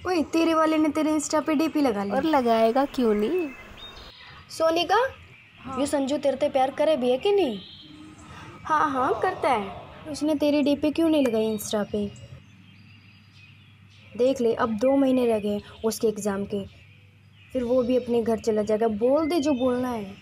ओए तेरे वाले ने तेरे इंस्टा पे डीपी लगा ली। और लगाएगा क्यों नहीं। सोनिका, हाँ। ये संजू तेरे से प्यार करे भी है कि नहीं? हाँ हाँ करता है। उसने तेरी डीपी क्यों नहीं लगाई इंस्टा पे? देख ले, अब 2 महीने रह गए उसके एग्ज़ाम के, फिर वो भी अपने घर चला जाएगा। बोल दे जो बोलना है।